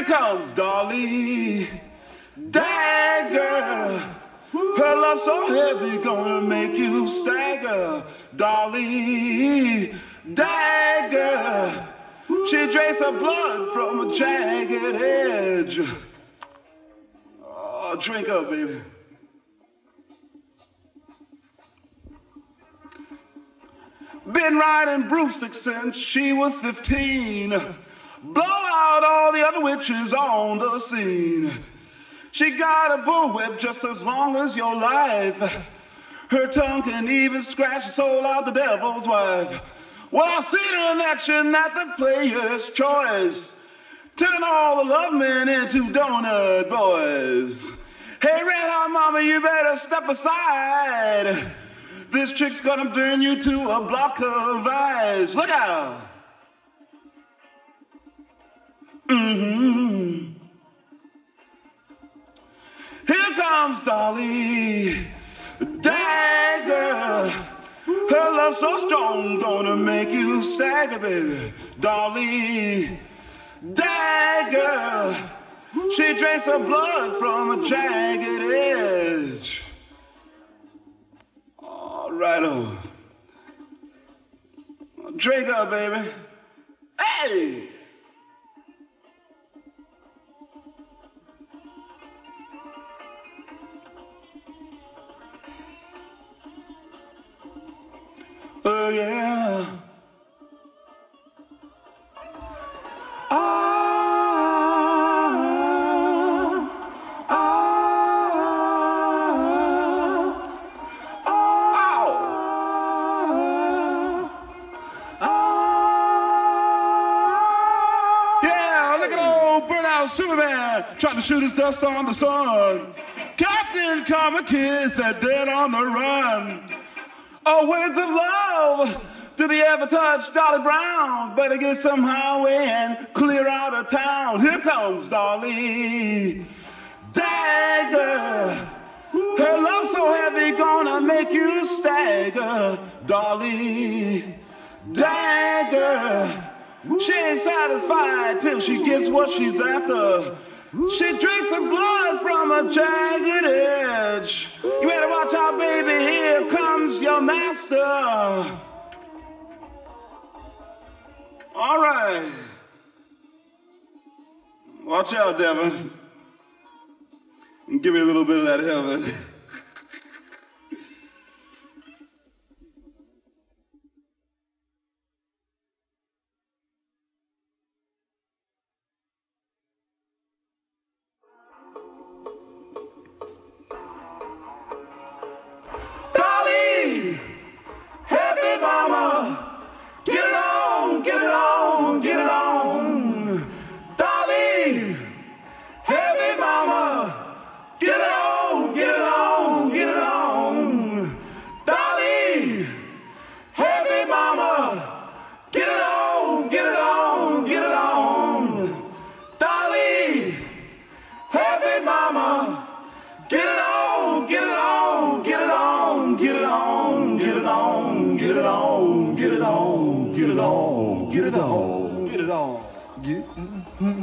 comes Dolly, dagger. Her love so heavy, gonna make you stagger. Dolly, dagger. She drinks her blood from a jagged edge. Oh, drink up, baby. Been riding broomsticks since she was 15. Blow out all the other witches on the scene. She got a bullwhip just as long as your life. Her tongue can even scratch the soul out the devil's wife. Well, I've seen her in action at the Player's Choice, turn all the love men into donut boys. Hey, Red Hot Mama, you better step aside. This chick's gonna turn you to a block of ice. Look out. Mm-hmm. Here comes Dolly, dagger. Her love so strong, gonna make you stagger, baby. Dolly, dagger. She drinks her blood from a jagged edge. All right, drink up, baby. Hey! Oh, yeah. Superman trying to shoot his dust on the sun. Captain Comic is that dead on the run. Oh, words of love, do they ever touch Dolly Brown? Better get some highway and clear out of town. Here comes Dolly, dagger. Her love so heavy, gonna make you stagger. Dolly, dagger. She ain't satisfied till she gets what she's after. She drinks the blood from a jagged edge. You better watch out, baby, here comes your master. All right. Watch out, Devin. Give me a little bit of that heaven. Heavy mama, get it on, get it on, get it on. Dolly, heavy mama, get it on, get it on, get it on. Dolly, heavy mama, get it on, get it on, get it on. Dolly, heavy mama, get it on, get it on, get it on, get it on, get it on, get it on, get it on, get it on, get it on, get it on, get